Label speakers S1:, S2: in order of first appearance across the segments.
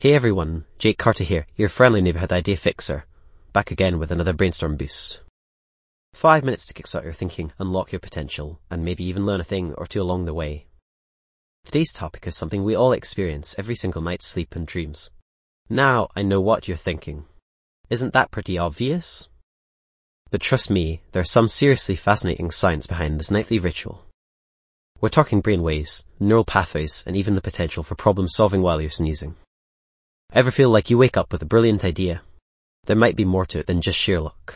S1: Hey everyone, Jake Carter here, your friendly neighborhood idea fixer, back again with another brainstorm boost. 5 minutes to kickstart your thinking, unlock your potential, and maybe even learn a thing or two along the way. Today's topic is something we all experience every single night's sleep and dreams. Now I know what you're thinking. Isn't that pretty obvious? But trust me, there's some seriously fascinating science behind this nightly ritual. We're talking brainwaves, neural pathways, and even the potential for problem solving while you're sneezing. Ever feel like you wake up with a brilliant idea? There might be more to it than just sheer luck.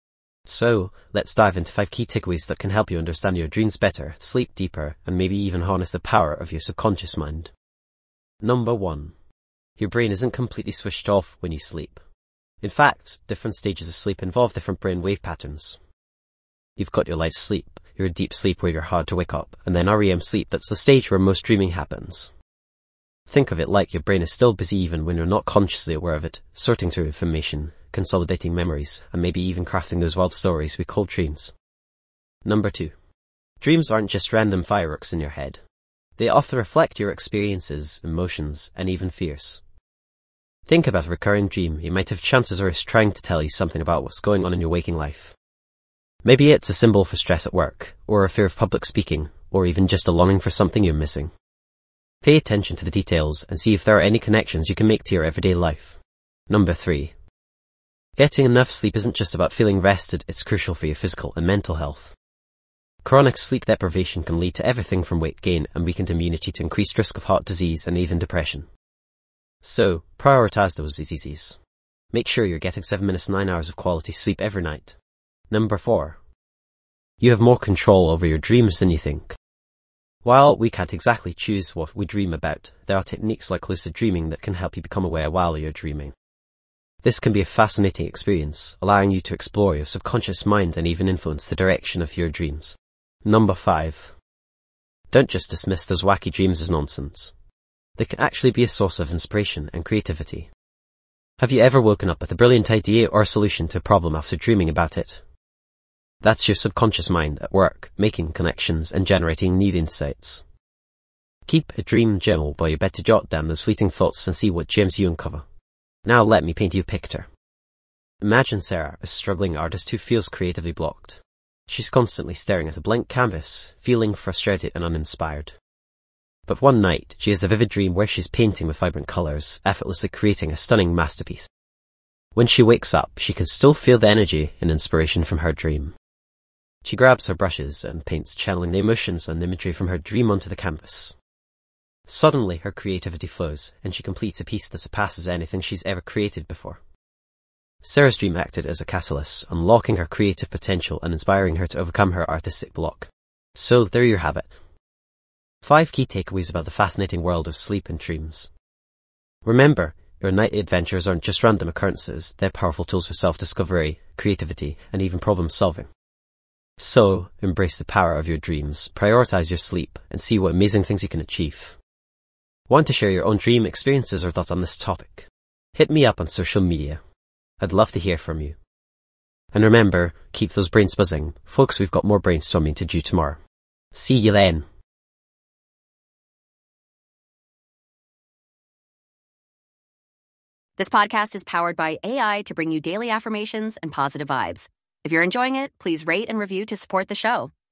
S1: So, let's dive into 5 key takeaways that can help you understand your dreams better, sleep deeper, and maybe even harness the power of your subconscious mind. Number 1. Your brain isn't completely switched off when you sleep. In fact, different stages of sleep involve different brain wave patterns. You've got your light sleep, your deep sleep where you're hard to wake up, and then REM sleep, that's the stage where most dreaming happens. Think of it like your brain is still busy even when you're not consciously aware of it, sorting through information, consolidating memories, and maybe even crafting those wild stories we call dreams. Number 2. Dreams aren't just random fireworks in your head. They often reflect your experiences, emotions, and even fears. Think about a recurring dream you might have chances are trying to tell you something about what's going on in your waking life. Maybe it's a symbol for stress at work, or a fear of public speaking, or even just a longing for something you're missing. Pay attention to the details and see if there are any connections you can make to your everyday life. Number 3. Getting enough sleep isn't just about feeling rested, it's crucial for your physical and mental health. Chronic sleep deprivation can lead to everything from weight gain and weakened immunity to increased risk of heart disease and even depression. So, prioritize those diseases. Make sure you're getting 7 minutes to 9 hours of quality sleep every night. Number 4. You have more control over your dreams than you think. While we can't exactly choose what we dream about, there are techniques like lucid dreaming that can help you become aware while you're dreaming. This can be a fascinating experience, allowing you to explore your subconscious mind and even influence the direction of your dreams. Number 5. Don't just dismiss those wacky dreams as nonsense. They can actually be a source of inspiration and creativity. Have you ever woken up with a brilliant idea or a solution to a problem after dreaming about it? That's your subconscious mind at work, making connections and generating new insights. Keep a dream journal by your bed to jot down those fleeting thoughts and see what gems you uncover. Now let me paint you a picture. Imagine Sarah, a struggling artist who feels creatively blocked. She's constantly staring at a blank canvas, feeling frustrated and uninspired. But one night, she has a vivid dream where she's painting with vibrant colours, effortlessly creating a stunning masterpiece. When she wakes up, she can still feel the energy and inspiration from her dream. She grabs her brushes and paints, channeling the emotions and imagery from her dream onto the canvas. Suddenly, her creativity flows, and she completes a piece that surpasses anything she's ever created before. Sarah's dream acted as a catalyst, unlocking her creative potential and inspiring her to overcome her artistic block. So, there you have it. 5 key takeaways about the fascinating world of sleep and dreams. Remember, your nightly adventures aren't just random occurrences, they're powerful tools for self-discovery, creativity, and even problem-solving. So, embrace the power of your dreams, prioritize your sleep, and see what amazing things you can achieve. Want to share your own dream experiences or thoughts on this topic? Hit me up on social media. I'd love to hear from you. And remember, keep those brains buzzing. Folks, we've got more brainstorming to do tomorrow. See you then.
S2: This podcast is powered by AI to bring you daily affirmations and positive vibes. If you're enjoying it, please rate and review to support the show.